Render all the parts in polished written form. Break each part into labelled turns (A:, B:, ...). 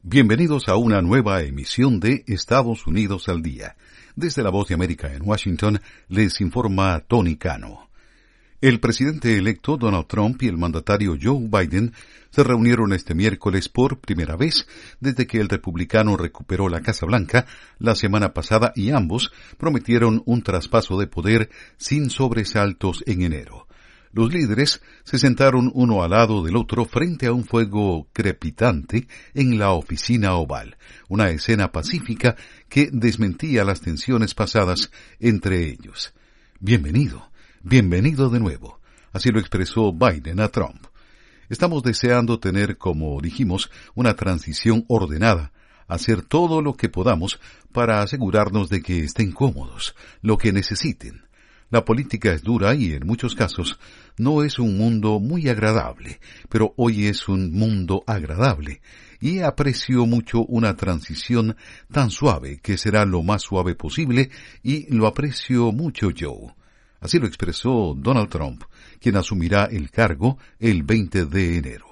A: Bienvenidos a una nueva emisión de Estados Unidos al Día. Desde la Voz de América en Washington, les informa Tony Cano. El presidente electo Donald Trump y el mandatario Joe Biden se reunieron este miércoles por primera vez desde que el republicano recuperó la Casa Blanca la semana pasada y ambos prometieron un traspaso de poder sin sobresaltos en enero. Los líderes se sentaron uno al lado del otro frente a un fuego crepitante en la oficina oval, una escena pacífica que desmentía las tensiones pasadas entre ellos. Bienvenido de nuevo, así lo expresó Biden a Trump. Estamos deseando tener, como dijimos, una transición ordenada, hacer todo lo que podamos para asegurarnos de que estén cómodos, lo que necesiten. La política es dura y en muchos casos no es un mundo muy agradable, pero hoy es un mundo agradable y aprecio mucho una transición tan suave que será lo más suave posible y lo aprecio mucho Joe. Así lo expresó Donald Trump, quien asumirá el cargo el 20 de enero.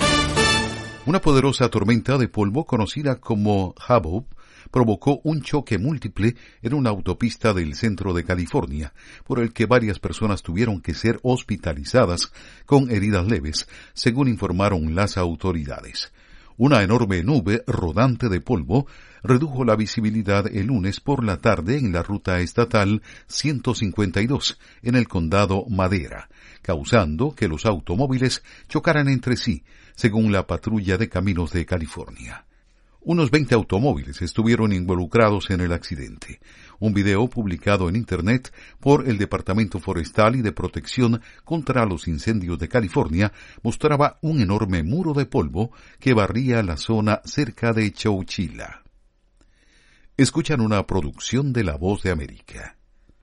A: Una poderosa tormenta de polvo conocida como Hubble provocó un choque múltiple en una autopista del centro de California, por el que varias personas tuvieron que ser hospitalizadas con heridas leves, según informaron las autoridades. Una enorme nube rodante de polvo redujo la visibilidad el lunes por la tarde en la ruta estatal 152 en el condado Madera, causando que los automóviles chocaran entre sí, según la patrulla de caminos de California. Unos 20 automóviles estuvieron involucrados en el accidente. Un video publicado en Internet por el Departamento Forestal y de Protección contra los Incendios de California mostraba un enorme muro de polvo que barría la zona cerca de Chowchilla. Escuchan una producción de La Voz de América.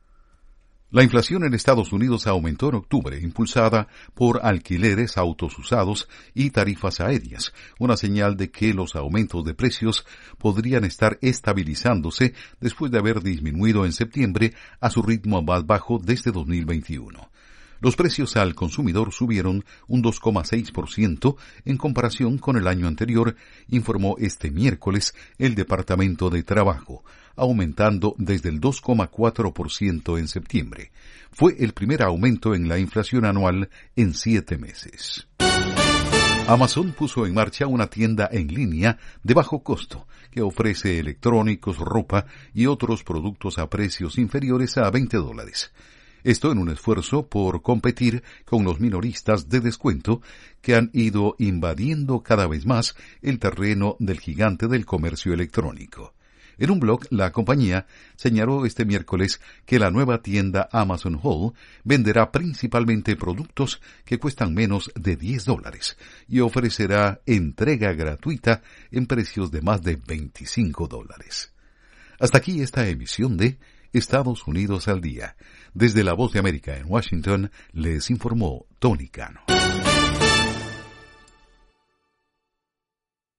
A: La inflación en Estados Unidos aumentó en octubre, impulsada por alquileres, autos usados y tarifas aéreas, una señal de que los aumentos de precios podrían estar estabilizándose después de haber disminuido en septiembre a su ritmo más bajo desde 2021. Los precios al consumidor subieron un 2,6% en comparación con el año anterior, informó este miércoles el Departamento de Trabajo, aumentando desde el 2,4% en septiembre. Fue el primer aumento en la inflación anual en 7 meses. Amazon puso en marcha una tienda en línea de bajo costo que ofrece electrónicos, ropa y otros productos a precios inferiores a $20. Esto en un esfuerzo por competir con los minoristas de descuento que han ido invadiendo cada vez más el terreno del gigante del comercio electrónico. En un blog, la compañía señaló este miércoles que la nueva tienda Amazon Hall venderá principalmente productos que cuestan menos de $10 y ofrecerá entrega gratuita en precios de más de $25. Hasta aquí esta emisión de Estados Unidos al Día. Desde la Voz de América en Washington, les informó Tony Cano.